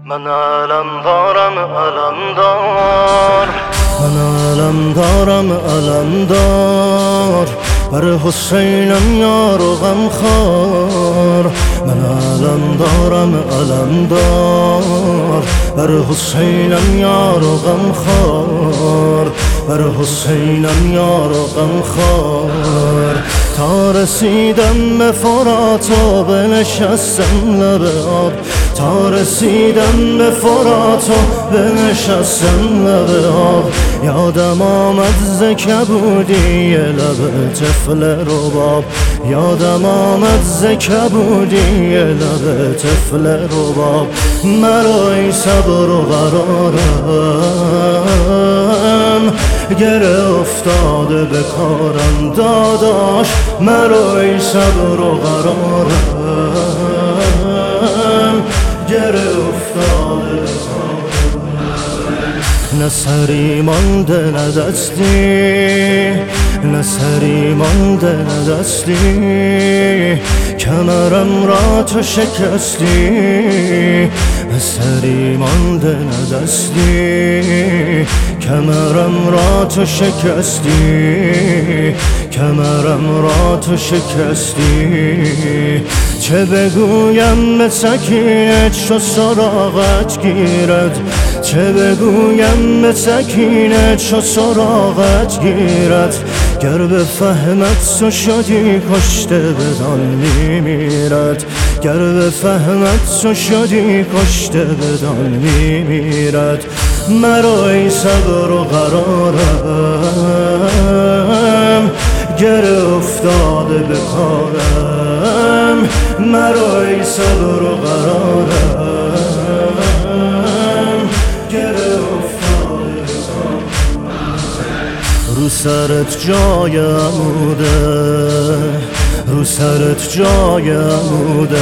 من علم دارم علم دار، من علم دارم علم دار، بر حسینم یار و غمخوار. من علم دارم علم دار، بر حسینم یار و غمخوار، بر حسینم یار و غمخوار. تا رسیدم به فرات و بنشستم لب آب، تا رسیدم به فرات و بنشستم لب آب. یادم آمد ز کبودی لب طفل رباب، یادم آمد ز کبودی لب طفل رباب. مرا ای صبر و قرارم گره افتاده به کارم داداش، مرا ای صبر و قرارم گره افتاده به کارم. نه سری مانده نه دستی، نه سری مانده نه دستی، کمرم را تو شکستی. نه سری مانده نه دستی، کمرم را تو شکستی، کمرم را تو شکستی. چه بگویم به سکینه چو سراغت گیرد، چه بگویم به سکینه چو سراغت گیرد. گر بفهمد تو شدی کشته بدان میمیرد، گر بفهمد تو شدی کشته بدان میمیرد. مرا ای صبر و قرارم گره افتاده به کارم، مرا ای صبر و قرارم گره افتاده به کارم. رو سرت جای عموده، رو سرت جای عموده،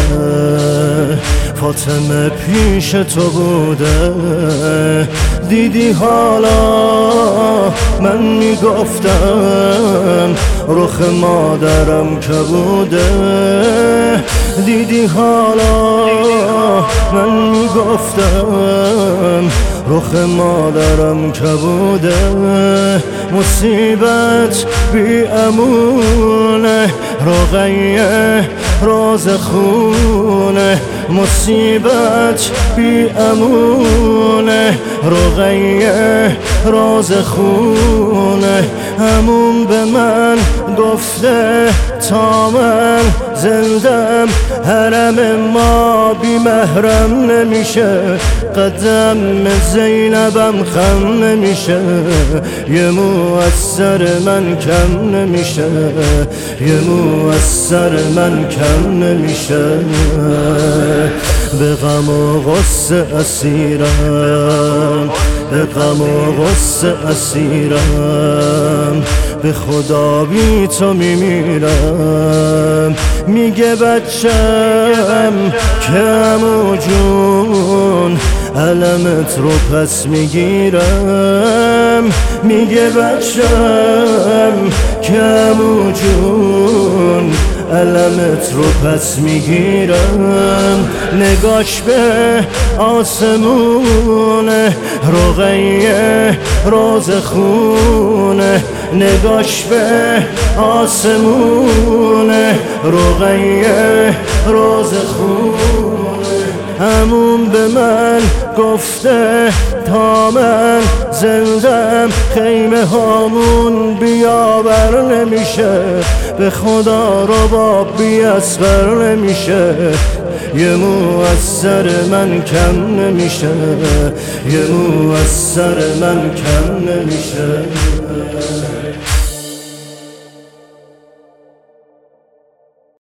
فاطمه پیش تو بوده. دیدی حالا من میگفتم رخ مادرم که بوده، دیدی حالا من میگفتم رخ مادرم که بوده. مصیبت بی امونه رقیه راز خونه، مصیبت بی امونه رقیه راز خونه. همون به من گفته تا من زندم حرم ما بی محرم نمیشه، قدم زینبم خم نمیشه، یه مو از سر من کم نمیشه، یه مو از سر من کم نمیشه. به غم و غصه اسیرم، به غم و غصه اسیرم، به خدا بی تو میمیرم. میگه بچم که عمو جون علمت رو پس میگیرم، میگه بچم که عمو جون علمت رو پس میگیرم. نگاش به آسمونه رقیه راز خونه، نگاش به آسمونه رقیه راز خونه. همون به من گفته تا من زندم خیمه هامون بیابر نمیشه، به خدا رباب بی اصغر نمیشه، یه مو از سر من کم نمیشه، یه مو از سر من کم نمیشه.